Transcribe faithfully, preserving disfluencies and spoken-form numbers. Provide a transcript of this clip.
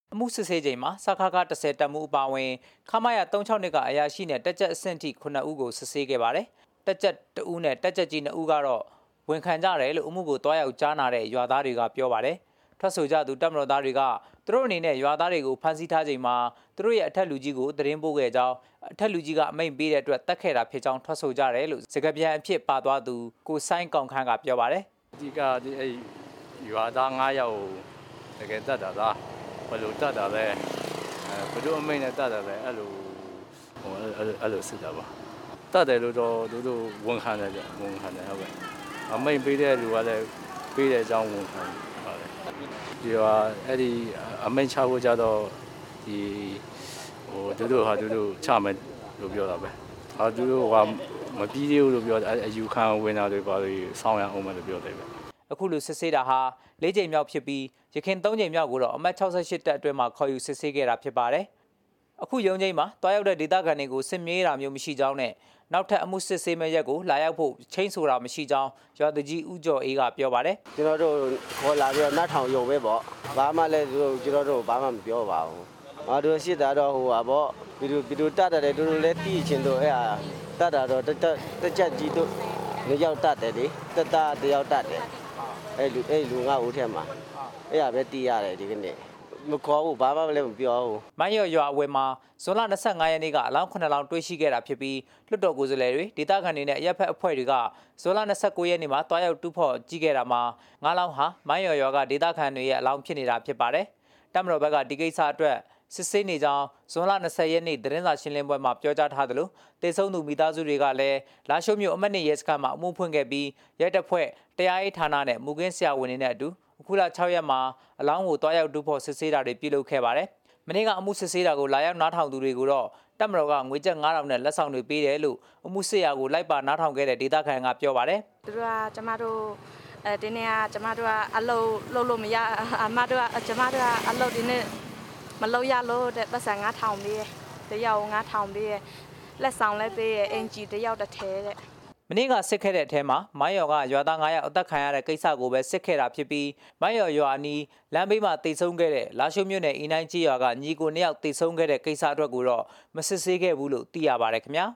အမှုစစ်ဆေးချိန်မှာစခါကတစ်ဆယ်တက်မှုအပါအဝင်ခမရသုံးချောင်းနှစ်ကအရာရှိနဲ့တက်ကြက်အဆင့်ထိခုနှစ်ဦးကိုစစ်ဆေးခဲ့ပါတယ်တက်ကြက်တဦးနဲ့တက်ကြက်ကြီးနှစ်ဦးကတော့ဝန်ခံကြတယ်လို့အမှုကိုတွားရောက်ကြားနာတဲ့ရွာသားတွေကပြောပါတယ်ထွက်ဆိုကြသူတပ်မတော်သားတွေကသူတို့အနေနဲ့ရွာသားတွေကိုဖမ်းဆီးထားချိန်မှာသူတို့ရဲ့အထက်လူကြီးကိုသတင်းပို့ခဲ့ကြောင်းအထက်လူကြီးကအမိန့်ပေးတဲ့အတွက်တက်ခဲ့တာဖြစ်ကြောင်းထွက်ဆိုကြတယ်လို့စကားပြန်အဖြစ်ပါသွားသူကိုဆိုင်ကောင်ခန်းကပြောပါတယ်ဒီကဒီအဲရွာသားငါးယောက်တကယ်တက်တာလားဘယ်လိုတက်တာလဲအဲဘယ်လိုအမိန့်နဲ့တက်တာလဲအဲ့လိုဟိုအဲ့လိုစစ်တာပါတက်တယ်လို့တော့သူတို့ဝန်ခံတယ်ကြဝန်ခံတယ်ဟုတ်ကဲ့အမိန့်ပေးတဲ့လူကလည်းပေးတဲ့အကြောင်းဝန်ခံပါတယ်ဒီဟာအဲ့ဒီအမိန့်ချဖို့ကြတော့ဒီဟိုသူတို့ဟာသူတို့ချမယ်လို့ပြောတာပဲဟာသူတို့ကမပြီးသေးဘူးလို့ပြောတယ်အယူခံဝင်တာတွေပါလို့စောင်းရအောင်မယ်လို့ပြောတယ်ပဲအခုလိုစစ်ဆေးတာဟာလေးကြိမ်မြောက်ဖြစ်ပြီးရခင်သုံးကြိမ်မြောက်ကိုတော့အမှတ်၆၈တက်အတွင်းမှာခေါ်ယူစစ်ဆေးခဲ့တာဖြစ်ပါတယ်အခုရုံးချိန်မှာတွားရောက်တဲ့ဒေသခံတွေကိုစစ်မြေးတာမျိုးမရှိကြောင်းနဲ့နောက်ထပ်အမှုစစ်ဆေးမဲ့ရက်ကိုလာရောက်ဖို့ချိန်ဆိုတာမရှိကြောင်းရွာသူကြီးဦးကျော်အေးကပြောပါတယ်ကျွန်တော်တို့ခေါ်လာပြီးတော့နတ်ထောင်ရုံပဲပေါ့ဘာမှလည်းကျွန်တော်တို့ဘာမှမပြောပါဘူးငါတို့ရှိတာတော့ဟိုပါပေါ့ဗီဒီယိုဗီဒီယိုတတ်တယ်တို့လည်းတီးချင်တို့အဲ့ဟာတတ်တာတော့တက်တက်ချက်ကြီးတို့လူရောက်တတ်တယ်လေတက်တာတယောက်တတ်တယ်အဲ့လူအဲ့လူငါ့ဦးထဲမှာအဲ့ဟာပဲတီးရတယ်ဒီကနေ့မခေါ်ဘူးဘာမှလည်းမပြောဘူးမိုင်းရော်ရွာအဝယ်မှာဇွန်လ၂၅ရက်နေ့ကအလောင်းခုနှစ်လောင်းတွေ့ရှိခဲ့တာဖြစ်ပြီးလွှတ်တော်ကိုယ်စားလှယ်တွေဒေသခံတွေနဲ့အရက်ဖက်အဖွဲ့တွေကဇွန်လ၂၉ရက်နေ့မှာတွားရောက်တူးဖော်ကြည့်ခဲ့တာမှာငါးလောင်းဟာမိုင်းရော်ရွာကဒေသခံတွေရဲ့အလောင်းဖြစ်နေတာဖြစ်ပါတယ်တပ်မတော်ဘက်ကဒီကိစ္စအတွက်စစ်ဆေးနေကြောင်းဇွန်လ၂၀ရက်နေ့သတင်းစာရှင်းလင်းပွဲမှာပြောကြားထားသလိုတေဆုံးသူမိသားစုတွေကလည်းလာရှိုးမြို့အမှတ်နှစ်ရဲစခန်းမှာအမှုဖွင့်ခဲ့ပြီးရဲတပ်ဖွဲ့တရားရေးဌာနနဲ့မူခင်းဆရာဝန်တွေနဲ့အတူအခုလ၆ရက်မှာအလောင်းကိုတွားရောက်တူးဖော်စစ်ဆေးတာတွေပြုလုပ်ခဲ့ပါတယ်။မနေ့ကအမှုစစ်ဆေးတာကိုလာရောက်နားထောင်သူတွေကိုတော့တပ်မတော်ကငွေကျပ်ငါးထောင်နဲ့လက်ဆောင်တွေပေးတယ်လို့အမှုစစ်ရာကိုလိုက်ပါနားထောင်ခဲ့တဲ့ဒေသခံကပြောပါတယ်။သူတို့ကကျမတို့အဲဒီနေ့ကကျမတို့ကအလုပ်လုပ်လို့မရအမတို့ကကျမတို့ကအလုပ်ဒီနေ့မလုပ်ရလို့တဲ့ပတ်စံငါးထောင်ပေးတယ်။တယောက်ငါးထောင်ပေးတယ်။လက်ဆောင်လည်းပေးတယ်အင်ဂျီတယောက်တစ်ထဲတဲ့မနေ့ကစစ်ခဲ့တဲ့အထဲမှာမိုင်းရော်ကရွာသားငါးယောက်အသက်ခံရတဲ့ကိစ္စကိုပဲစစ်ခဲ့တာဖြစ်ပြီးမိုင်းရော်ရွာအနီးလမ်းဘေးမှာတိတ်ဆုံးခဲ့တဲ့လာရှိုးမြို့နယ်အင်းတိုင်းကြီးရွာကညီကိုနှစ်ယောက်တိတ်ဆုံးခဲ့တဲ့ကိစ္စအတွက်ကိုတော့မစစ်ဆေးခဲ့ဘူးလို့သိရပါတယ်ခင်ဗျာ